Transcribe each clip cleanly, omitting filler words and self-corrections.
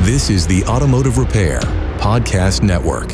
This is the Automotive Repair Podcast Network.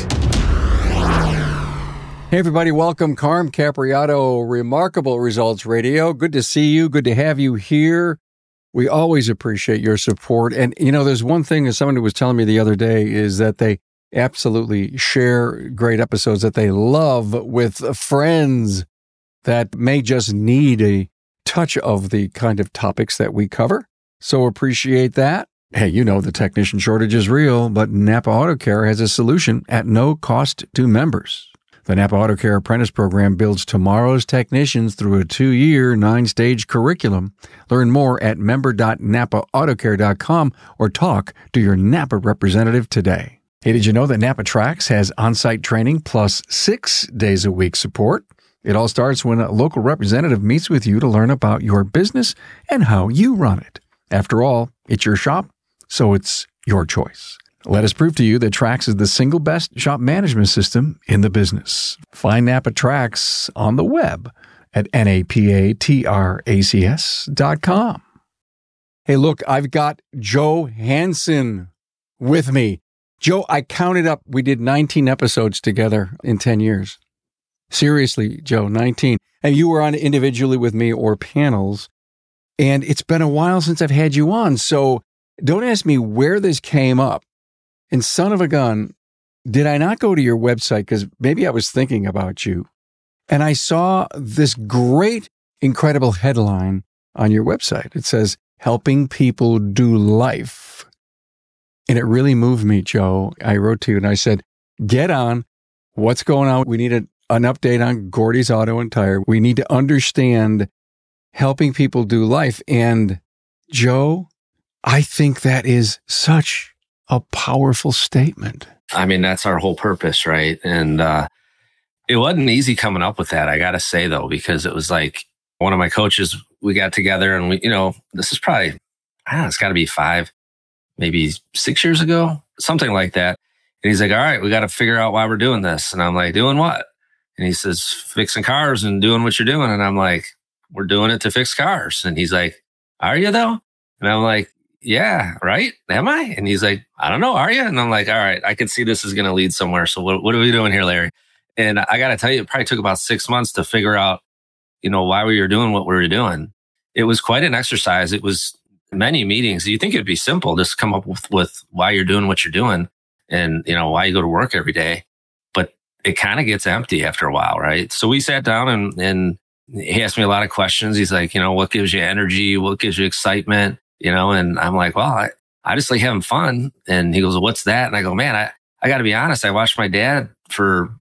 Hey, everybody. Welcome. Carm Capriato, Remarkable Results Radio. Good to see you. Good to have you here. We always appreciate your support. And, you know, there's one thing that someone who was telling me the other day is that they absolutely share great episodes that they love with friends that may just need a touch of the kind of topics that we cover. So appreciate that. Hey, you know the technician shortage is real, but Napa Auto Care has a solution at no cost to members. The Napa Auto Care Apprentice Program builds tomorrow's technicians through a 2-year, 9-stage curriculum. Learn more at member.napaautocare.com or talk to your Napa representative today. Hey, did you know that Napa Tracks has on-site training plus 6 days a week support? It all starts when a local representative meets with you to learn about your business and how you run it. After all, it's your shop, so it's your choice. Let us prove to you that Trax is the single best shop management system in the business. Find Napa Trax on the web at napatracs.com. Hey, look, I've got Joe Hansen with me. Joe, I counted up. We did 19 episodes together in 10 years. Seriously, Joe, 19. And you were on individually with me or panels. And it's been a while since I've had you on. So don't ask me where this came up. And son of a gun, did I not go to your website? Because maybe I was thinking about you. And I saw this great, incredible headline on your website. It says, Helping People Do Life. And it really moved me, Joe. I wrote to you and I said, get on. What's going on? We need an update on Gordy's Auto and Tire. We need to understand helping people do life. And Joe, I think that is such a powerful statement. I mean, that's our whole purpose, right? And it wasn't easy coming up with that, I got to say, though, because it was like one of my coaches, we got together and we, this is probably, I don't know, it's got to be 5, maybe 6 years ago, something like that. And he's like, all right, we got to figure out why we're doing this. And I'm like, doing what? And he says, fixing cars and doing what you're doing. And I'm like, we're doing it to fix cars. And he's like, are you though? And I'm like, yeah, right? Am I? And he's like, I don't know, are you? And I'm like, all right, I can see this is going to lead somewhere. So what are we doing here, Larry? And I got to tell you, it probably took about 6 months to figure out, why we were doing what we were doing. It was quite an exercise. It was many meetings. You think it'd be simple, just come up with why you're doing what you're doing and, why you go to work every day. But it kind of gets empty after a while, right? So we sat down and he asked me a lot of questions. He's like, what gives you energy? What gives you excitement? And I'm like, well, I just like having fun. And he goes, well, what's that? And I go, man, I got to be honest. I watched my dad for,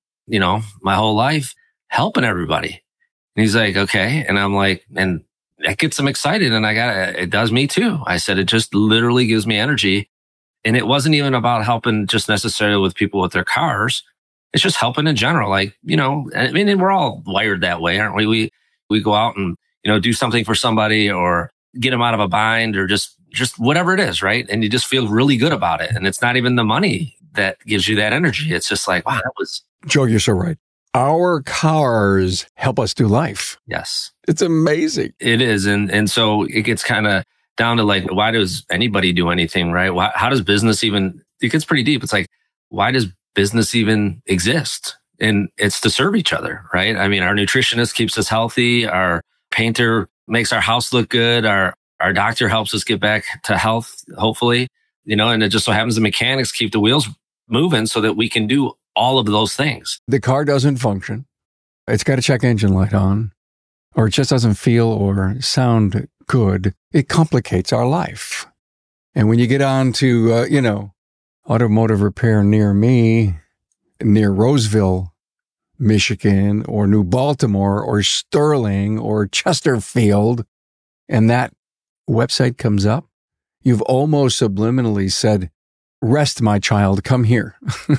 my whole life helping everybody. And he's like, okay. And I'm like, and that gets him excited. And it does me too. I said, it just literally gives me energy. And it wasn't even about helping just necessarily with people with their cars. It's just helping in general. Like, I mean, and we're all wired that way, aren't we? We go out and, do something for somebody or get them out of a bind or just whatever it is, right? And you just feel really good about it. And it's not even the money that gives you that energy. It's just like, wow, that was... Joe, you're so right. Our cars help us do life. Yes. It's amazing. It is. And so it gets kind of down to like, why does anybody do anything, right? How does business even... It gets pretty deep. It's like, why does business even exist? And it's to serve each other, right? I mean, our nutritionist keeps us healthy. Our painter makes our house look good. Our doctor helps us get back to health, hopefully, and it just so happens the mechanics keep the wheels moving so that we can do all of those things. The car doesn't function. It's got a check engine light on, or it just doesn't feel or sound good. It complicates our life. And when you get on to, automotive repair near me, near Roseville, Michigan, or New Baltimore, or Sterling, or Chesterfield, and that website comes up, you've almost subliminally said, rest, my child, come here.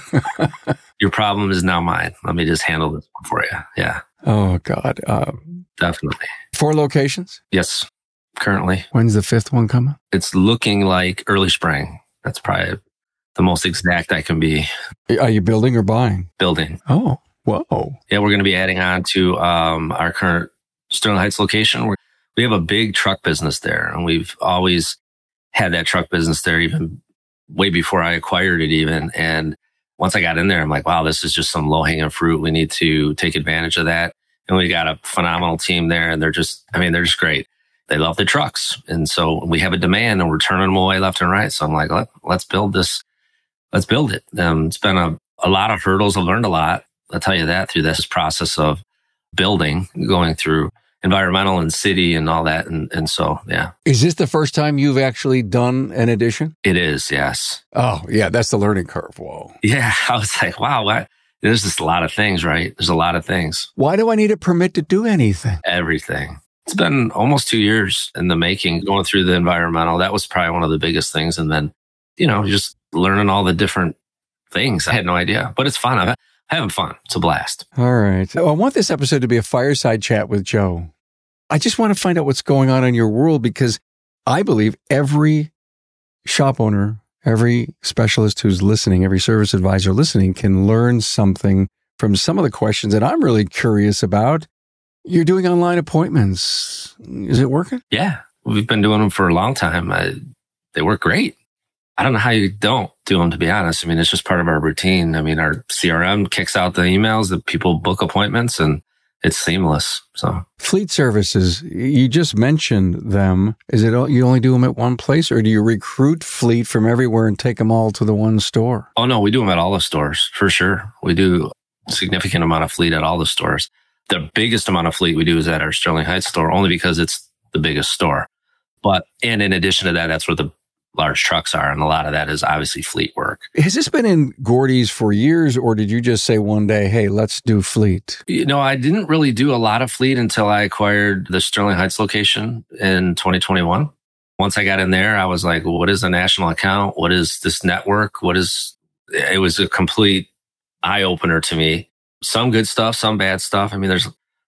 Your problem is now mine. Let me just handle this one for you. Yeah. Oh, God. Definitely. 4 locations? Yes, currently. When's the 5th one coming? It's looking like early spring. That's probably the most exact I can be. Are you building or buying? Building. Oh, whoa. Yeah, we're going to be adding on to our current Sterling Heights location. We have a big truck business there, and we've always had that truck business there even way before I acquired it even. And once I got in there, I'm like, wow, this is just some low hanging fruit. We need to take advantage of that. And we got a phenomenal team there, and they're just great. They love the trucks. And so we have a demand and we're turning them away left and right. So I'm like, let's build this. Let's build it. It's been a lot of hurdles. I've learned a lot. I'll tell you that through this process of building, going through environmental and city and all that. And so, yeah. Is this the first time you've actually done an addition? It is, yes. Oh, yeah. That's the learning curve. Whoa. Yeah. I was like, wow, there's just a lot of things, right? There's a lot of things. Why do I need a permit to do anything? Everything. It's been almost 2 years in the making, going through the environmental. That was probably one of the biggest things. And then, just learning all the different things. I had no idea, but it's fun. I'm having fun. It's a blast. All right. So I want this episode to be a fireside chat with Joe. I just want to find out what's going on in your world, because I believe every shop owner, every specialist who's listening, every service advisor listening can learn something from some of the questions that I'm really curious about. You're doing online appointments. Is it working? Yeah. We've been doing them for a long time. They work great. I don't know how you don't do them, to be honest. It's just part of our routine. Our CRM kicks out the emails that people book appointments, and it's seamless. So fleet services, you just mentioned them. Is it you only do them at one place, or do you recruit fleet from everywhere and take them all to the one store? Oh, no, we do them at all the stores for sure. We do a significant amount of fleet at all the stores. The biggest amount of fleet we do is at our Sterling Heights store, only because it's the biggest store. And in addition to that, that's where the large trucks are. And a lot of that is obviously fleet work. Has this been in Gordy's for years, or did you just say one day, hey, let's do fleet? I didn't really do a lot of fleet until I acquired the Sterling Heights location in 2021. Once I got in there, I was like, well, what is a national account? What is this network? It was a complete eye opener to me. Some good stuff, some bad stuff. There's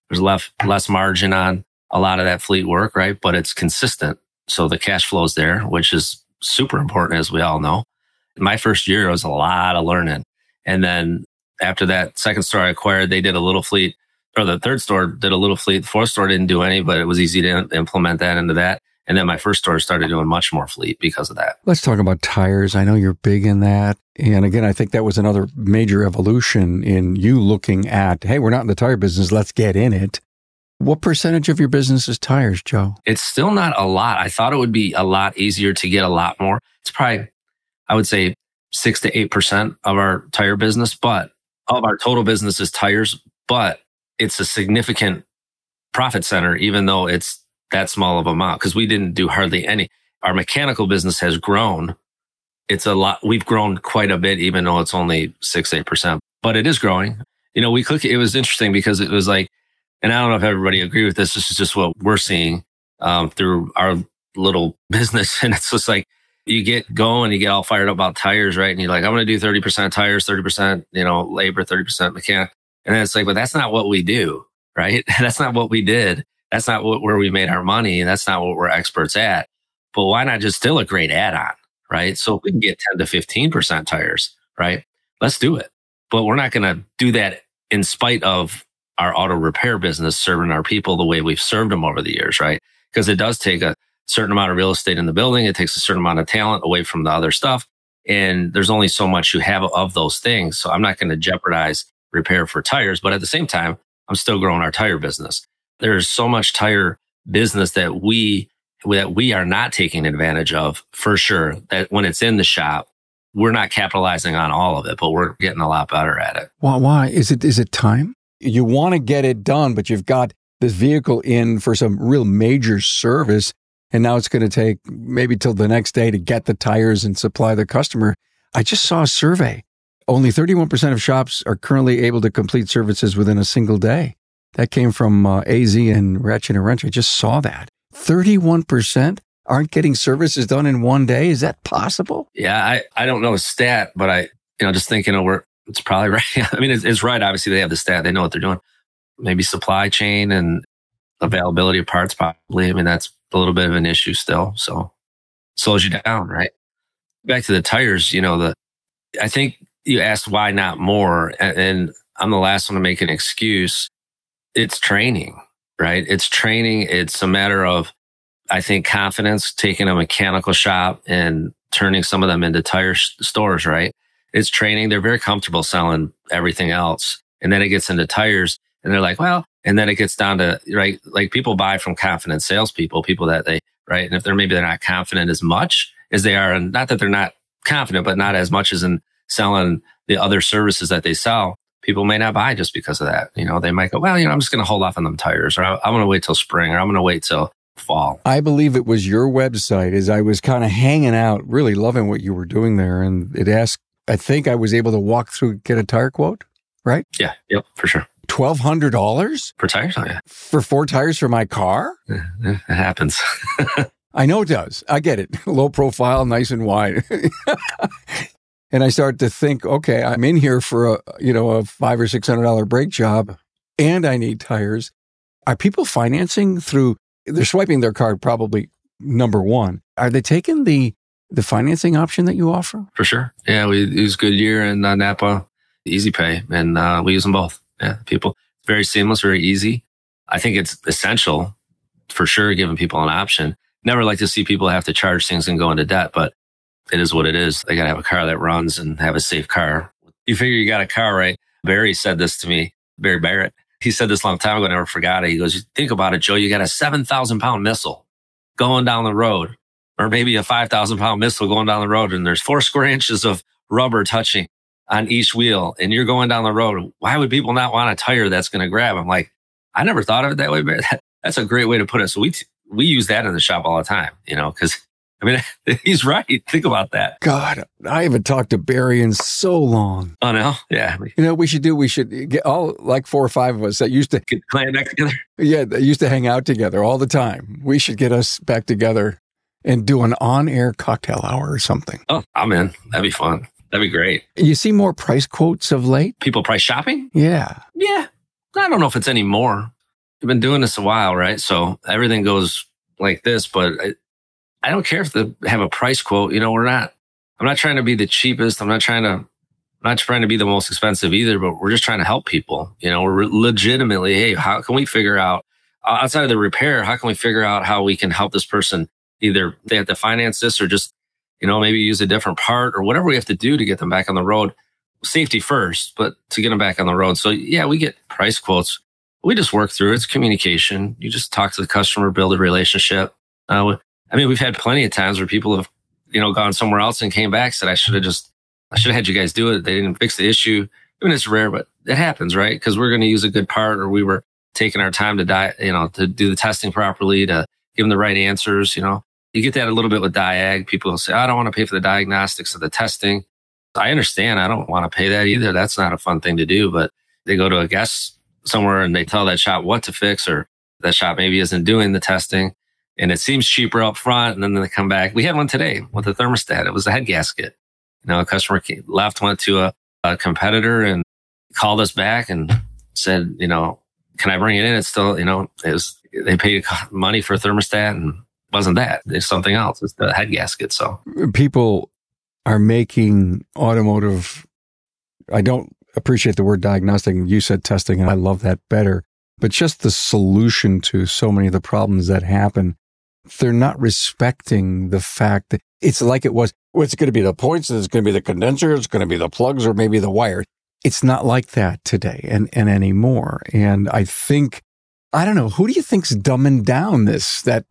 less margin on a lot of that fleet work, right? But it's consistent. So the cash flow's there, which is super important, as we all know. My first year was a lot of learning. And then after that second store I acquired, they did a little fleet, or the third store did a little fleet. The fourth store didn't do any, but it was easy to implement that into that. And then my first store started doing much more fleet because of that. Let's talk about tires. I know you're big in that. And again, I think that was another major evolution in you looking at, hey, we're not in the tire business, let's get in it. What percentage of your business is tires, Joe? It's still not a lot. I thought it would be a lot easier to get a lot more. It's probably, I would say, 6 to 8% of our tire business, but of our total business is tires, but it's a significant profit center, even though it's that small of amount, because we didn't do hardly any. Our mechanical business has grown. It's a lot. We've grown quite a bit, even though it's only 6-8%, but it is growing. It was interesting because it was like, and I don't know if everybody agree with this. This is just what we're seeing through our little business. And it's just like, you get going, you get all fired up about tires, right? And you're like, I'm going to do 30% tires, 30%, labor, 30% mechanic. And then it's like, but that's not what we do, right? That's not what we did. That's not where we made our money. That's not what we're experts at. But why not just still a great add-on, right? So if we can get 10 to 15% tires, right? Let's do it. But we're not going to do that in spite of our auto repair business serving our people the way we've served them over the years, right? Because it does take a certain amount of real estate in the building. It takes a certain amount of talent away from the other stuff. And there's only so much you have of those things. So I'm not going to jeopardize repair for tires. But at the same time, I'm still growing our tire business. There's so much tire business that we are not taking advantage of, for sure, that when it's in the shop, we're not capitalizing on all of it, but we're getting a lot better at it. Why? Is it time? You want to get it done, but you've got this vehicle in for some real major service, and now it's going to take maybe till the next day to get the tires and supply the customer. I just saw a survey. Only 31% of shops are currently able to complete services within a single day. That came from AZ and Ratchet and Wrench. I just saw that. 31% aren't getting services done in one day. Is that possible? Yeah, I don't know a stat, but I just thinking it's probably right. I mean, it's right. Obviously, they have the stat. They know what they're doing. Maybe supply chain and availability of parts, probably. I mean, that's a little bit of an issue still. So it slows you down, right? Back to the tires, I think you asked why not more, and I'm the last one to make an excuse. It's training, right? It's training. It's a matter of, I think, confidence, taking a mechanical shop and turning some of them into tire stores, right? It's training. They're very comfortable selling everything else. And then it gets into tires and they're like, well, and then it gets down to, right? Like people buy from confident salespeople, people that they, right? And if they're not confident as much as they are, and not that they're not confident, but not as much as in selling the other services that they sell, people may not buy just because of that. They might go, well, I'm just going to hold off on them tires, or I'm going to wait till spring, or I'm going to wait till fall. I believe it was your website as I was kind of hanging out, really loving what you were doing there. And it asked, I think I was able to walk through, get a tire quote, right? Yeah. Yep. For sure. $1,200 for tires? Oh, yeah. For 4 tires for my car? It happens. I know it does. I get it. Low profile, nice and wide. And I started to think, okay, I'm in here for a $500 or $600 brake job and I need tires. Are people financing through, they're swiping their card probably number one. Are they taking the financing option that you offer? For sure. Yeah, we use Goodyear and Napa Easy Pay, and we use them both. Yeah, people, very seamless, very easy. I think it's essential for sure, giving people an option. Never like to see people have to charge things and go into debt, but it is what it is. They got to have a car that runs and have a safe car. You figure you got a car, right? Barry said this to me, Barry Barrett. He said this a long time ago, I never forgot it. He goes, you think about it, Joe, you got a 7,000-pound missile going down the road, or maybe a 5,000-pound missile going down the road, and there's 4 square inches of rubber touching on each wheel, and you're going down the road. Why would people not want a tire that's going to grab? I'm like, I never thought of it that way, Barry. That's a great way to put it. So we use that in the shop all the time, because he's right. Think about that. God, I haven't talked to Barry in so long. Oh, no? Yeah. We should get all, like 4 or 5 of us that used to get clan back together. Yeah, that used to hang out together all the time. We should get us back together and do an on-air cocktail hour or something. Oh, I'm in. That'd be fun. That'd be great. You see more price quotes of late? People price shopping? Yeah. Yeah. I don't know if it's any more. We've been doing this a while, right? So everything goes like this, but I don't care if they have a price quote. I'm not trying to be the cheapest. I'm not trying to be the most expensive either, but we're just trying to help people. We're legitimately, hey, how can we figure out, outside of the repair, how can we figure out how we can help this person? Either they have to finance this or just, maybe use a different part or whatever we have to do to get them back on the road. Safety first, but to get them back on the road. So yeah, we get price quotes. We just work through it. It's communication. You just talk to the customer, build a relationship. We've had plenty of times where people have, gone somewhere else and came back, said, I should have had you guys do it. They didn't fix the issue. I mean, it's rare, but it happens, right? Because we're going to use a good part, or we were taking our time to do the testing properly, to give them the right answers. You get that a little bit with Diag. People will say, I don't want to pay for the diagnostics of the testing. I understand. I don't want to pay that either. That's not a fun thing to do, but they go to a guest somewhere and they tell that shop what to fix, or that shop maybe isn't doing the testing and it seems cheaper up front. And then they come back. We had one today with a thermostat. It was a head gasket. A customer left, went to a competitor and called us back and said, can I bring it in? It's still, they paid money for a thermostat and it wasn't that. It's something else. It's the head gasket. So people are making automotive. I don't appreciate the word diagnostic. You said testing, and I love that better. But just the solution to so many of the problems that happen, they're not respecting the fact that it's like it was. Well, it's going to be the points, it's going to be the condenser, it's going to be the plugs, or maybe the wire. It's not like that today and anymore. And I think, I don't know, who do you think's dumbing down this, that,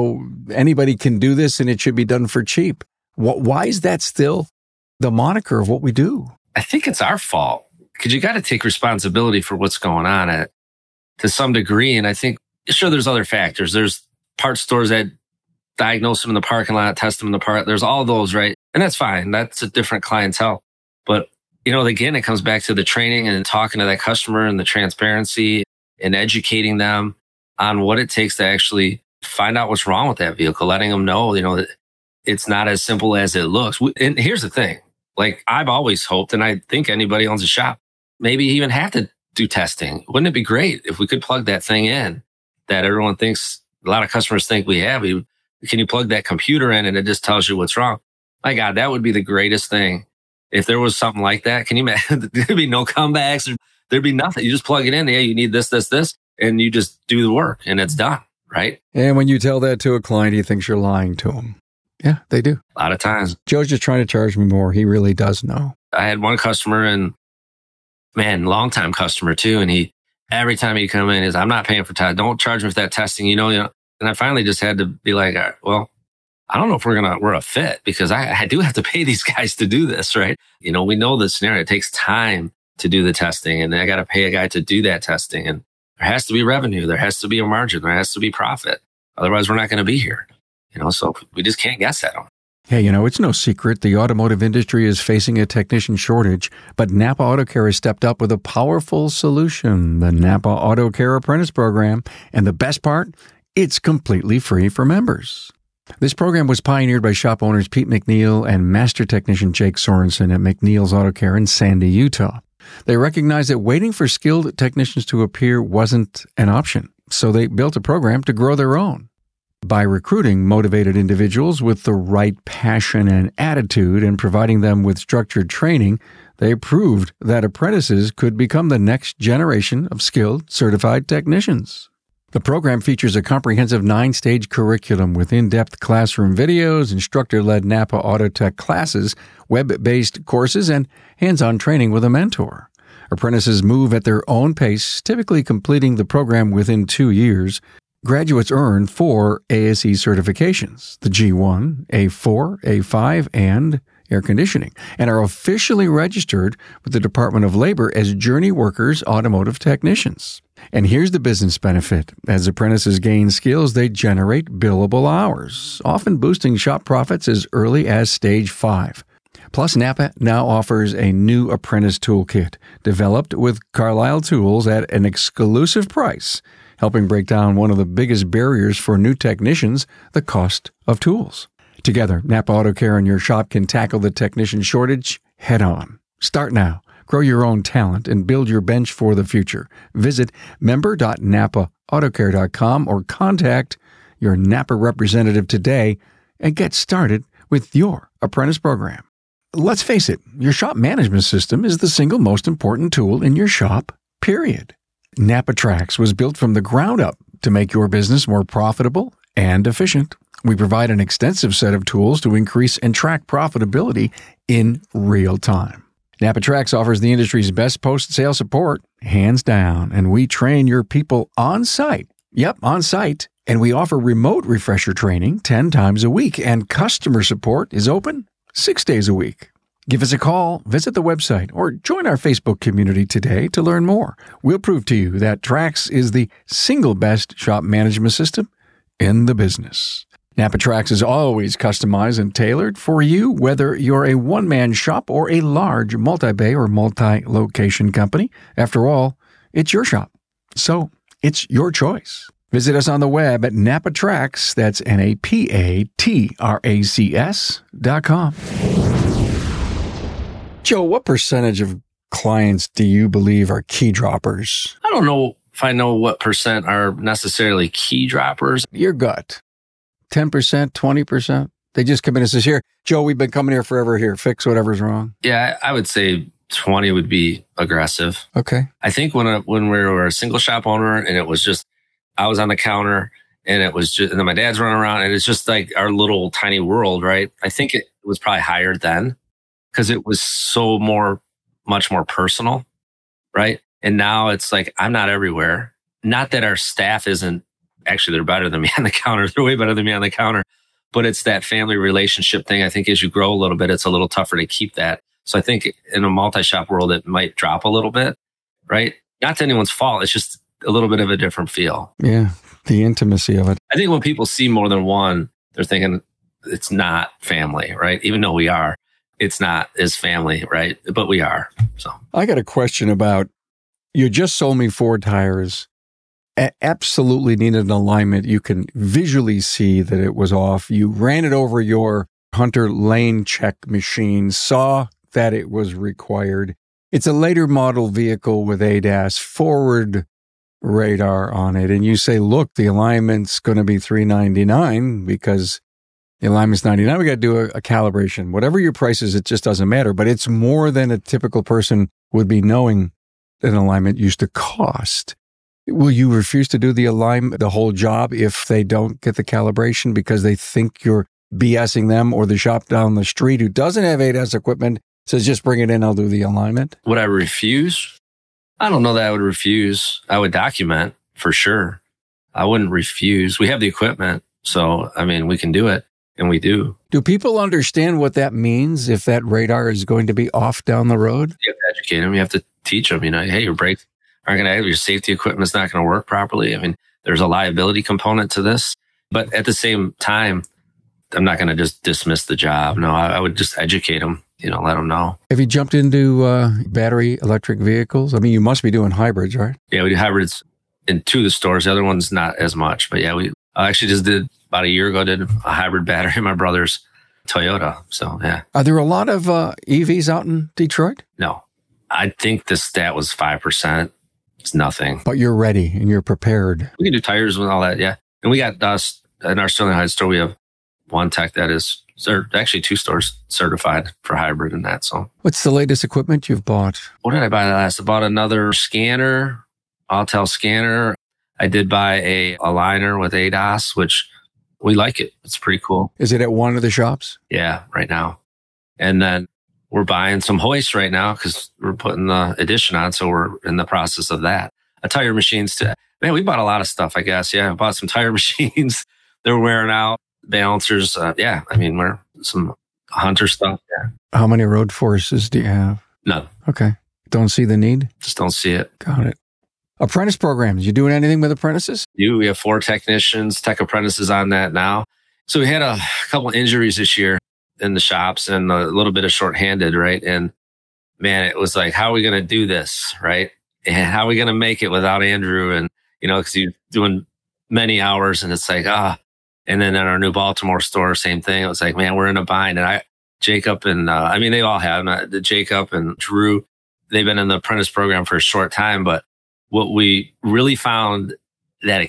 anybody can do this and it should be done for cheap? Why is that still the moniker of what we do? I think it's our fault, because you got to take responsibility for what's going on to some degree. And I think, sure, there's other factors. There's parts stores that diagnose them in the parking lot, test them in the park. There's all those, right? And that's fine. That's a different clientele. But, again, it comes back to the training and talking to that customer and the transparency and educating them on what it takes to actually find out what's wrong with that vehicle, letting them know, that it's not as simple as it looks. And here's the thing. Like, I've always hoped, and I think anybody owns a shop, maybe even have to do testing. Wouldn't it be great if we could plug that thing in that everyone thinks, a lot of customers think we have? Can you plug that computer in and it just tells you what's wrong? My God, that would be the greatest thing. If there was something like that, can you imagine? There'd be no comebacks. There'd be nothing. You just plug it in. Yeah, you need this, and you just do the work and it's done, right? And when you tell that to a client, he thinks you're lying to him. Yeah, they do. A lot of times. Joe's just trying to charge me more. He really does know. I had one customer, and man, longtime customer too. And every time he'd come in, I'm not paying for testing. Don't charge me for that testing, And I finally just had to be like, well, I don't know if we're a fit, because I do have to pay these guys to do this, right? We know the scenario. It takes time to do the testing, and I got to pay a guy to do that testing. And there has to be revenue. There has to be a margin. There has to be profit. Otherwise, we're not going to be here. So we just can't guess at them. Hey, it's no secret the automotive industry is facing a technician shortage, but Napa Auto Care has stepped up with a powerful solution, the Napa Auto Care Apprentice Program. And the best part, it's completely free for members. This program was pioneered by shop owners Pete McNeil and master technician Jake Sorensen at McNeil's Auto Care in Sandy, Utah. They recognized that waiting for skilled technicians to appear wasn't an option, so they built a program to grow their own. By recruiting motivated individuals with the right passion and attitude and providing them with structured training, they proved that apprentices could become the next generation of skilled, certified technicians. The program features a comprehensive 9-stage curriculum with in-depth classroom videos, instructor-led Napa Auto Tech classes, web-based courses, and hands-on training with a mentor. Apprentices move at their own pace, typically completing the program within 2 years. Graduates earn 4 ASE certifications, the G1, A4, A5, and air conditioning, and are officially registered with the Department of Labor as Journey Workers Automotive Technicians. And here's the business benefit. As apprentices gain skills, they generate billable hours, often boosting shop profits as early as stage 5. Plus, Napa now offers a new apprentice toolkit developed with Carlisle tools at an exclusive price, helping break down one of the biggest barriers for new technicians, the cost of tools. Together, Napa Auto Care and your shop can tackle the technician shortage head on. Start now. Grow your own talent and build your bench for the future. Visit member.napaautocare.com or contact your Napa representative today and get started with your apprentice program. Let's face it, your shop management system is the single most important tool in your shop, period. NapaTrax was built from the ground up to make your business more profitable and efficient. We provide an extensive set of tools to increase and track profitability in real time. NapaTrax offers the industry's best post-sale support, hands down, and we train your people on site. Yep, on site. And we offer remote refresher training 10 times a week, and customer support is open 6 days a week. Give us a call, visit the website, or join our Facebook community today to learn more. We'll prove to you that Trax is the single best shop management system in the business. NapaTrax is always customized and tailored for you, whether you're a one-man shop or a large multi-bay or multi-location company. After all, it's your shop, so it's your choice. Visit us on the web at NapaTrax, that's NapaTracs.com. Joe, what percentage of clients do you believe are key droppers? I don't know if I know what percent are necessarily key droppers. Your gut. 10%, 20%? They just come in and says, here, Joe, we've been coming here forever. Here, fix whatever's wrong. Yeah, I would say 20 would be aggressive. Okay. I think when we were a single shop owner and it was just, I was on the counter and it was just, and then my dad's running around and it's just like our little tiny world, right? I think it was probably higher then because it was so much more personal, right? And now it's like, I'm not everywhere. Not that our staff isn't, actually, they're better than me on the counter. They're way better than me on the counter. But it's that family relationship thing. I think as you grow a little bit, it's a little tougher to keep that. So I think in a multi-shop world, it might drop a little bit, right? Not to anyone's fault. It's just a little bit of a different feel. Yeah, the intimacy of it. I think when people see more than one, they're thinking it's not family, right? Even though we are, it's not as family, right? But we are. So I got a question about, you just sold me 4 tires. Absolutely needed an alignment. You can visually see that it was off. You ran it over your Hunter lane check machine, saw that it was required. It's a later model vehicle with ADAS, forward radar on it. And you say, look, the alignment's going to be $399 because the alignment's $99. We got to do a calibration. Whatever your price is, it just doesn't matter. But it's more than a typical person would be knowing that an alignment used to cost. Will you refuse to do the alignment, the whole job, if they don't get the calibration because they think you're BSing them, or the shop down the street who doesn't have ADAS equipment says, just bring it in, I'll do the alignment? Would I refuse? I don't know that I would refuse. I would document for sure. I wouldn't refuse. We have the equipment. So, I mean, we can do it, and we do. Do people understand what that means if that radar is going to be off down the road? You have to educate them. You have to teach them, hey, your brakes aren't going to have, your safety equipment's not going to work properly. I mean, there's a liability component to this. But at the same time, I'm not going to just dismiss the job. No, I would just educate them, let them know. Have you jumped into battery electric vehicles? I mean, you must be doing hybrids, right? Yeah, we do hybrids in 2 of the stores. The other one's not as much. But yeah, I actually just did, about a year ago, did a hybrid battery in my brother's Toyota. So yeah. Are there a lot of EVs out in Detroit? No. I think the stat was 5%. It's nothing. But you're ready and you're prepared. We can do tires and all that, yeah. And we got us in our Sterling Heights store. We have one tech that is, actually 2 stores certified for hybrid and that. So, what's the latest equipment you've bought? What did I buy last? I bought another scanner, Autel scanner. I did buy a aligner with ADAS, which we like it. It's pretty cool. Is it at one of the shops? Yeah, right now. And then we're buying some hoists right now because we're putting the addition on. So we're in the process of that. A tire machines too. Man, we bought a lot of stuff, I guess. Yeah, I bought some tire machines. They're wearing out. Balancers. Yeah, I mean, we're some Hunter stuff. Yeah. How many road forces do you have? None. Okay. Don't see the need? Just don't see it. Got it. Apprentice programs. You doing anything with apprentices? We have 4 technicians, tech apprentices on that now. So we had a couple injuries this year in the shops and a little bit of shorthanded, right? And man, it was like, how are we going to do this, right? And how are we going to make it without Andrew? And, because he's doing many hours and it's like, And then in our new Baltimore store, same thing. It was like, man, we're in a bind. And Jacob and, they all have, Jacob and Drew, they've been in the apprentice program for a short time. But what we really found that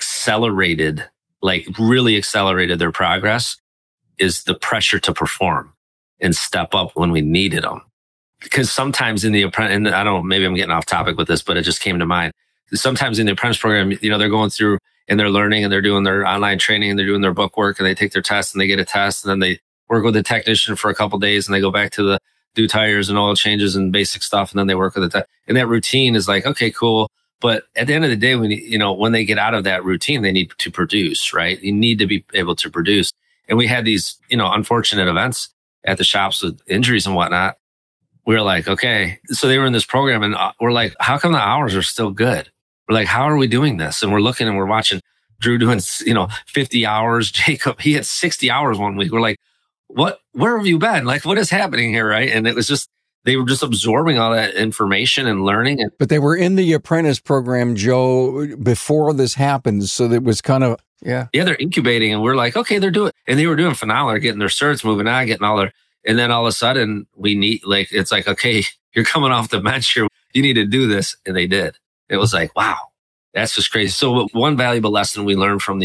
really accelerated their progress is the pressure to perform and step up when we needed them. Because sometimes in the apprentice, and I don't know, maybe I'm getting off topic with this, but it just came to mind. Sometimes in the apprentice program, they're going through and they're learning and they're doing their online training and they're doing their book work and they take their test and they get a test and then they work with the technician for a couple of days and they go back to the do tires and oil changes and basic stuff. And then they work with the and that routine is like, okay, cool. But at the end of the day, when they get out of that routine, they need to produce, right? You need to be able to produce. And we had these, unfortunate events at the shops with injuries and whatnot. We were like, okay. So they were in this program and we're like, how come the hours are still good? We're like, how are we doing this? And we're looking and we're watching Drew doing, 50 hours. Jacob, he had 60 hours one week. We're like, where have you been? Like, what is happening here? Right. And it was just, they were just absorbing all that information and learning. But they were in the apprentice program, Joe, before this happened. So it was kind of, yeah, they're incubating and we're like, okay, they're doing, and they were doing phenomenal. They're getting their certs, moving on, getting all their, and then all of a sudden we need, it's like, okay, you're coming off the bench here. You need to do this. And they did. It was like, wow, that's just crazy. So one valuable lesson we learned from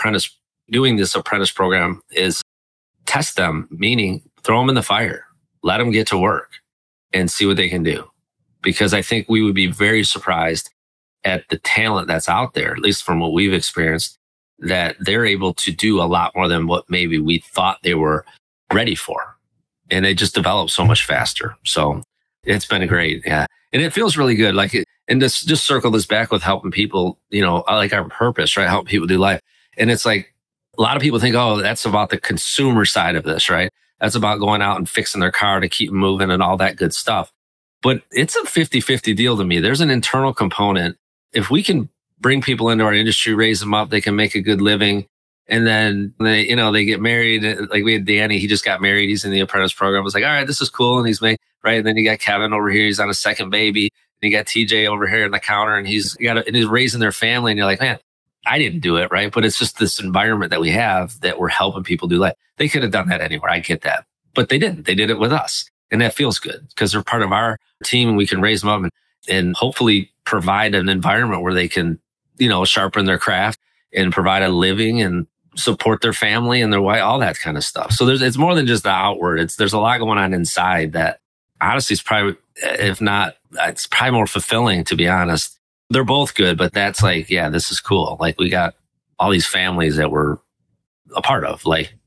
doing this apprentice program is test them, meaning throw them in the fire, let them get to work and see what they can do. Because I think we would be very surprised at the talent that's out there, at least from what we've experienced, that they're able to do a lot more than what maybe we thought they were ready for. And they just develop so much faster. So it's been great. Yeah. And it feels really good. And just circle this back with helping people, like our purpose, right? Help people do life. And it's like, a lot of people think, oh, that's about the consumer side of this, right? That's about going out and fixing their car to keep moving and all that good stuff. But it's a 50-50 deal to me. There's an internal component. If we can bring people into our industry, raise them up, they can make a good living. And then they get married. Like we had Danny, he just got married. He's in the apprentice program. I was like, all right, this is cool. And he's right. And then you got Kevin over here. He's on a second baby. And you got TJ over here in the counter and he's raising their family. And you're like, man, I didn't do it, right? But it's just this environment that we have that we're helping people do life. They could have done that anywhere. I get that. But they didn't. They did it with us. And that feels good because they're part of our team and we can raise them up and hopefully provide an environment where they can, sharpen their craft and provide a living and support their family and their wife, all that kind of stuff. So it's more than just the outward. There's a lot going on inside that honestly is probably, if not, it's probably more fulfilling, to be honest. They're both good, but that's like, yeah, this is cool. Like we got all these families that we're a part of. Like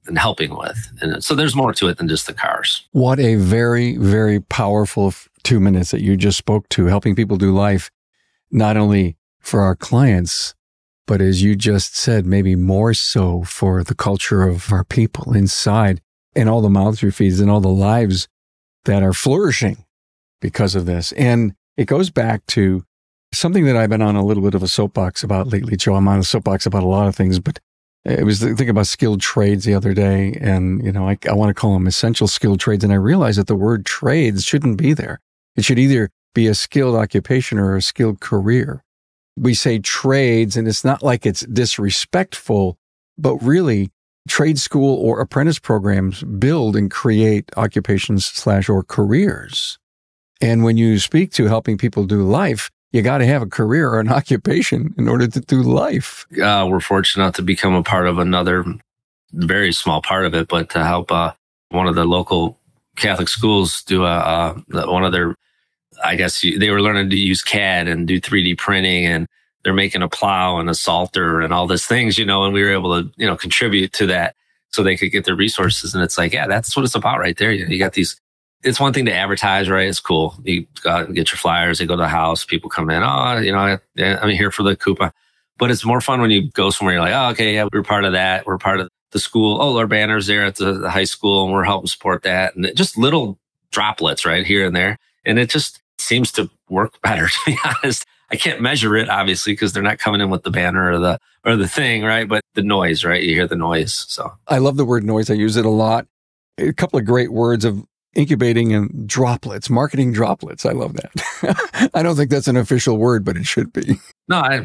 and helping with. And so there's more to it than just the cars. What a very, very powerful 2 minutes that you just spoke to, helping people do life, not only for our clients, but as you just said, maybe more so for the culture of our people inside and all the mouths we feed and all the lives that are flourishing because of this. And it goes back to something that I've been on a little bit of a soapbox about lately, Joe. I'm on a soapbox about a lot of things, but I was thinking about skilled trades the other day, and, I want to call them essential skilled trades. And I realized that the word trades shouldn't be there. It should either be a skilled occupation or a skilled career. We say trades, and it's not like it's disrespectful, but really trade school or apprentice programs build and create occupations / or careers. And when you speak to helping people do life, you got to have a career or an occupation in order to do life. We're fortunate to become a part of another very small part of it, but to help one of the local Catholic schools do one of their, I guess they were learning to use CAD and do 3D printing, and they're making a plow and a salter and all these things, and we were able to, contribute to that so they could get their resources. And it's like, yeah, that's what it's about right there. You got these. It's one thing to advertise, right? It's cool. You go out and get your flyers. They go to the house. People come in. I'm here for the Coupa. But it's more fun when you go somewhere. You're like, oh, okay, yeah, we're part of that. We're part of the school. Oh, our banner's there at the high school, and we're helping support that. And just little droplets right here and there. And it just seems to work better, to be honest. I can't measure it, obviously, because they're not coming in with the banner or the thing, right? But the noise, right? You hear the noise. So I love the word noise. I use it a lot. A couple of great words of incubating and droplets, marketing droplets. I love that. I don't think that's an official word, but it should be. No, I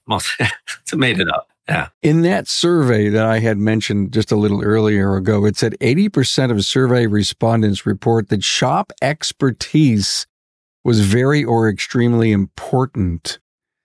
made it up. Yeah. In that survey that I had mentioned just a little earlier ago, it said 80% of survey respondents report that shop expertise was very or extremely important.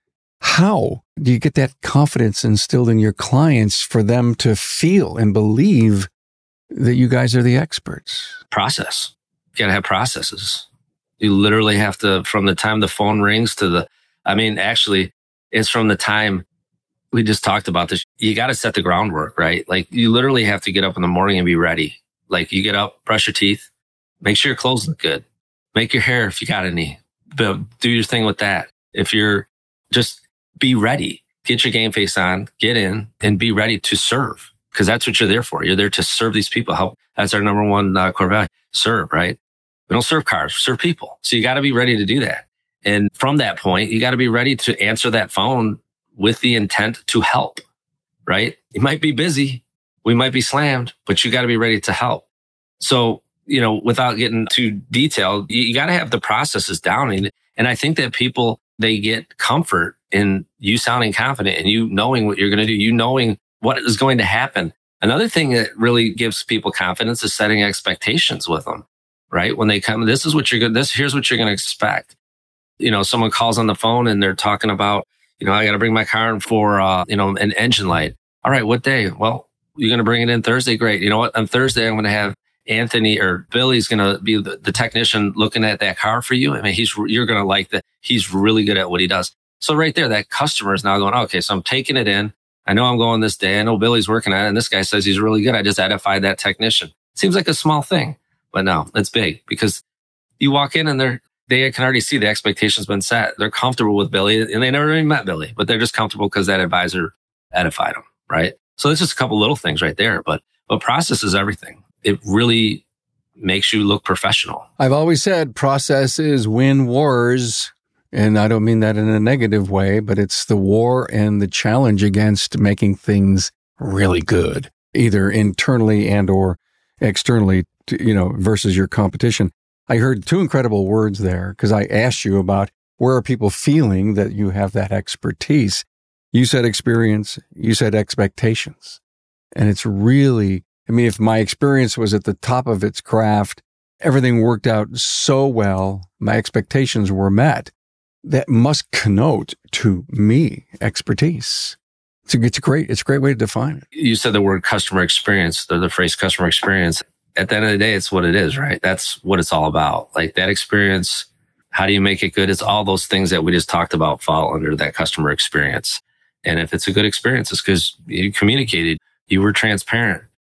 How do you get that confidence instilled in your clients for them to feel and believe that you guys are the experts? Process. You got to have processes. You literally have to, from the time the phone rings to actually, it's from the time we just talked about this. You got to set the groundwork, right? Like, you literally have to get up in the morning and be ready. Like, you get up, brush your teeth, make sure your clothes look good, make your hair if you got any, do your thing with that. If you're just be ready, get your game face on, get in and be ready to serve. Because that's what you're there for. You're there to serve these people. Help. That's our number one core value. Serve, right? We don't serve cars, we serve people. So you got to be ready to do that. And from that point, you got to be ready to answer that phone with the intent to help, right? You might be busy. We might be slammed, but you got to be ready to help. So, without getting too detailed, you got to have the processes down. And I think that people, they get comfort in you sounding confident and you knowing what you're going to do, you knowing what is going to happen. Another thing that really gives people confidence is setting expectations with them, right? When they come, here's what you're going to expect. Someone calls on the phone and they're talking about, I got to bring my car in for, an engine light. All right, what day? Well, you're going to bring it in Thursday. Great. You know what? On Thursday, I'm going to have Anthony or Billy's going to be the technician looking at that car for you. You're going to like that. He's really good at what he does. So right there, that customer is now going, okay, so I'm taking it in. I know I'm going this day. I know Billy's working on it. And this guy says he's really good. I just edified that technician. Seems like a small thing, but no, it's big because you walk in and they can already see the expectation's been set. They're comfortable with Billy and they never even met Billy, but they're just comfortable because that advisor edified them, right? So it's just a couple little things right there, but process is everything. It really makes you look professional. I've always said processes win wars. And I don't mean that in a negative way, but it's the war and the challenge against making things really good, either internally and or externally, versus your competition. I heard two incredible words there because I asked you about where are people feeling that you have that expertise. You said experience, you said expectations. And it's really, if my experience was at the top of its craft, everything worked out so well, my expectations were met. That must connote to me expertise. It's a great way to define it. You said the word customer experience, the phrase customer experience. At the end of the day, it's what it is, right? That's what it's all about. Like that experience, how do you make it good? It's all those things that we just talked about fall under that customer experience. And if it's a good experience, it's because you communicated, you were transparent,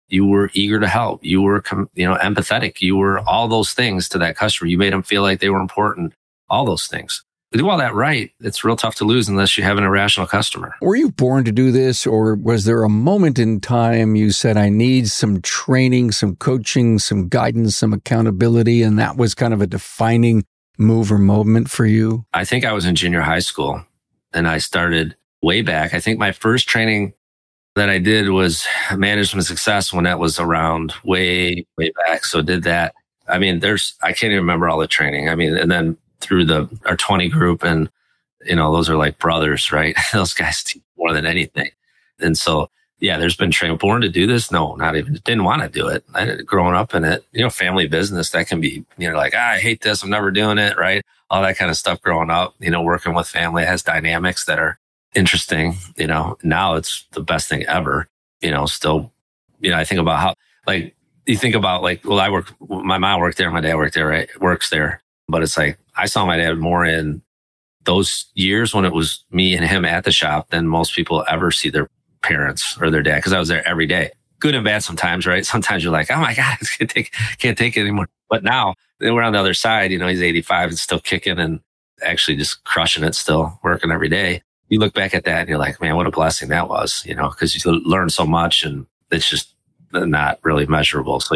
You were eager to help. You were, empathetic. You were all those things to that customer. You made them feel like they were important. All those things. To do all that right, it's real tough to lose unless you have an irrational customer. Were you born to do this, or was there a moment in time you said, I need some training, some coaching, some guidance, some accountability, and that was kind of a defining move or moment for you? I think I was in junior high school, and I started way back. I think my first training that I did was management success when that was around way back. So did that. I mean, I can't even remember all the training. I mean, and then through our 20 group, and, those are like brothers, right? Those guys teach more than anything. And so, yeah, there's been training. Born to do this? No, not even. Didn't want to do it. Growing up in it, family business, that can be, like, I hate this. I'm never doing it, right? All that kind of stuff growing up, working with family has dynamics that are interesting. Now it's the best thing ever. Still, I think about how, like, you think about, like, well, my mom worked there, my dad worked there, right? Works there. But it's like, I saw my dad more in those years when it was me and him at the shop than most people ever see their parents or their dad, because I was there every day. Good and bad sometimes, right? Sometimes you're like, oh my God, I can't take it anymore. But now we're on the other side. He's 85 and still kicking and actually just crushing it, still working every day. You look back at that and you're like, man, what a blessing that was, because you learn so much and it's just not really measurable. So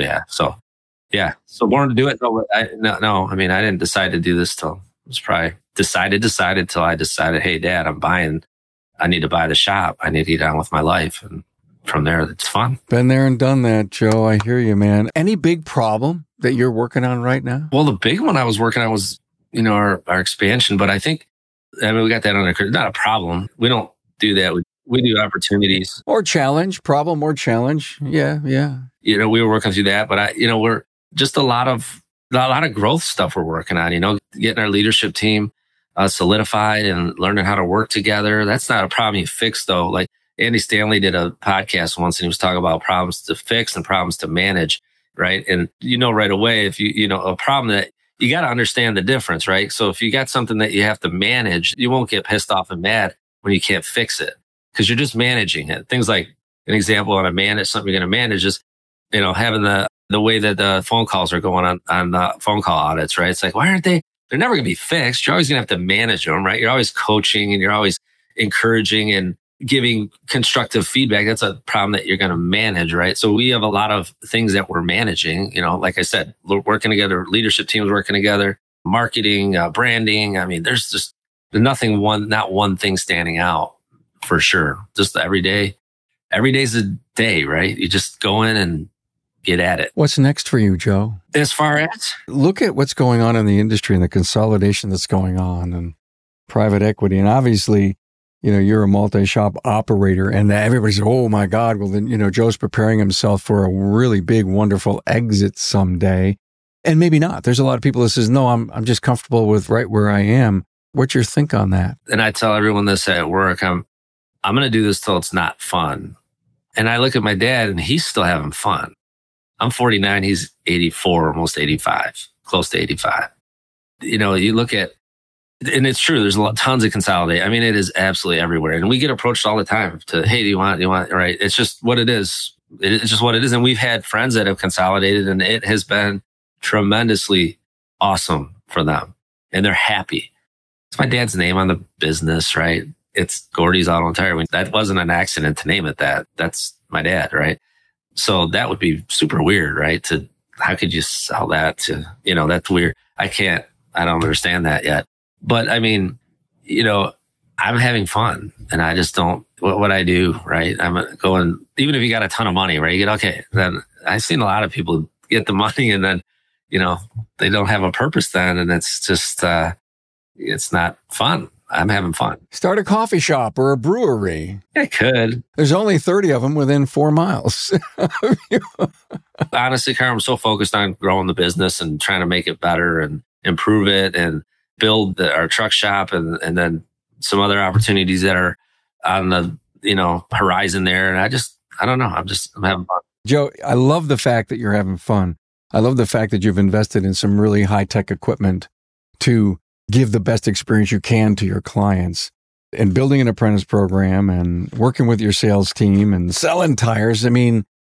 yeah. So born to do it. No. I mean, I didn't decide to do this till it was probably decided till I decided, hey, Dad, I need to buy the shop. I need to get on with my life. And from there, it's fun. Been there and done that, Joe. I hear you, man. Any big problem that you're working on right now? Well, the big one I was working on was, our expansion. But I think, we got that under control. Not a problem. We don't do that. We do opportunities. Or challenge, problem or challenge. Yeah. We were working through that, but we're just a lot of growth stuff we're working on, getting our leadership team solidified and learning how to work together. That's not a problem you fix, though. Like Andy Stanley did a podcast once and he was talking about problems to fix and problems to manage, right? And right away, if a problem that you got to understand the difference, right? So if you got something that you have to manage, you won't get pissed off and mad when you can't fix it because you're just managing it. Things like an example on something you're going to manage is, having the way that the phone calls are going on the phone call audits, right? It's like, why aren't they're never going to be fixed. You're always going to have to manage them, right? You're always coaching and you're always encouraging and giving constructive feedback. That's a problem that you're going to manage, right? So we have a lot of things that we're managing, like I said, working together, leadership teams working together, marketing, branding. I mean, there's just not one thing standing out for sure. Just every day's a day, right? You just go in and get at it. What's next for you, Joe? As far as? Look at what's going on in the industry and the consolidation that's going on and private equity. And obviously, you're a multi-shop operator and everybody's, oh my God, well then, Joe's preparing himself for a really big, wonderful exit someday. And maybe not. There's a lot of people that says, no, I'm just comfortable with right where I am. What's your think on that? And I tell everyone this at work, I'm going to do this till it's not fun. And I look at my dad and he's still having fun. I'm 49. He's 84, almost 85, close to 85. You look at, and it's true, there's tons of consolidate. I mean, it is absolutely everywhere. And we get approached all the time to, hey, do you want, right? It's just what it is. It's just what it is. And we've had friends that have consolidated and it has been tremendously awesome for them. And they're happy. It's my dad's name on the business, right? It's Gordy's Auto and Tire. That wasn't an accident to name it that. That's my dad, right? So that would be super weird, right? How could you sell that to, that's weird. I don't understand that yet. But I mean, I'm having fun and I just don't, what I do, right? I'm going, even if you got a ton of money, right? You get, okay, then I've seen a lot of people get the money and then, they don't have a purpose then. And it's just, it's not fun. I'm having fun. Start a coffee shop or a brewery. I could. There's only 30 of them within 4 miles. Honestly, Carl, I'm so focused on growing the business and trying to make it better and improve it and build our truck shop and then some other opportunities that are on the, horizon there. And I don't know. I'm having fun. Joe, I love the fact that you're having fun. I love the fact that you've invested in some really high-tech equipment to give the best experience you can to your clients and building an apprentice program and working with your sales team and selling tires. I mean,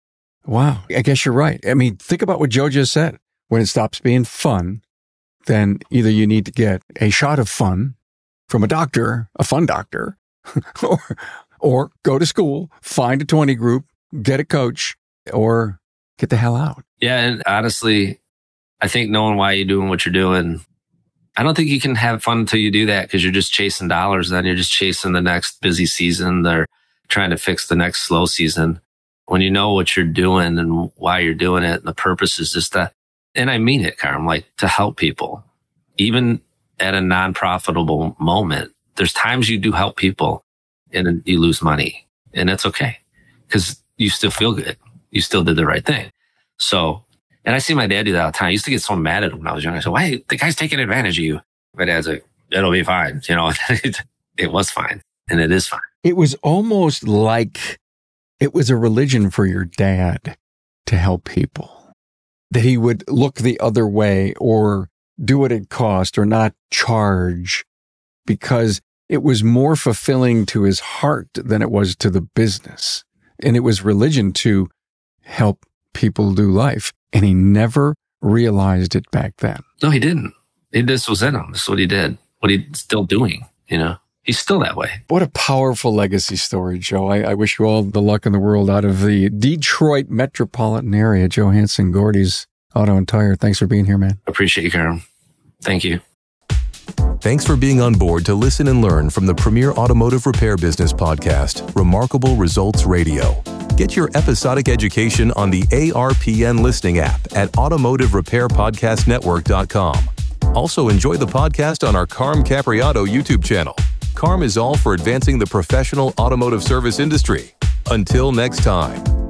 Wow. I guess you're right. I mean, think about what Joe just said. When it stops being fun, then either you need to get a shot of fun from a doctor, a fun doctor, or go to school, find a 20 group, get a coach, or get the hell out. Yeah. And honestly, I think knowing why you're doing what you're doing, I don't think you can have fun until you do that, because you're just chasing dollars. Then you're just chasing the next busy season. They're trying to fix the next slow season. When you know what you're doing and why you're doing it, and the purpose is just to, and I mean it, Carm, like to help people, even at a non-profitable moment. There's times you do help people and you lose money, and that's okay, because you still feel good. You still did the right thing. So, and I see my dad do that all the time. I used to get so mad at him when I was young. I said, why? The guy's taking advantage of you. My dad's like, it'll be fine. You know, it was fine, and it is fine. It was almost like it was a religion for your dad to help people, that he would look the other way or do what it cost or not charge, because it was more fulfilling to his heart than it was to the business. And it was religion to help people do life. And he never realized it back then. No, he didn't. This was in him. This is what he did, what he's still doing, you know. He's still that way. What a powerful legacy story, Joe. I wish you all the luck in the world out of the Detroit metropolitan area. Joe Hansen, Gordy's Auto and Tire. Thanks for being here, man. Appreciate you, Karen. Thank you. Thanks for being on board to listen and learn from the premier automotive repair business podcast, Remarkable Results Radio. Get your episodic education on the ARPN listening app at automotiverepairpodcastnetwork.com. Also enjoy the podcast on our Carm Capriato YouTube channel. Carm is all for advancing the professional automotive service industry. Until next time.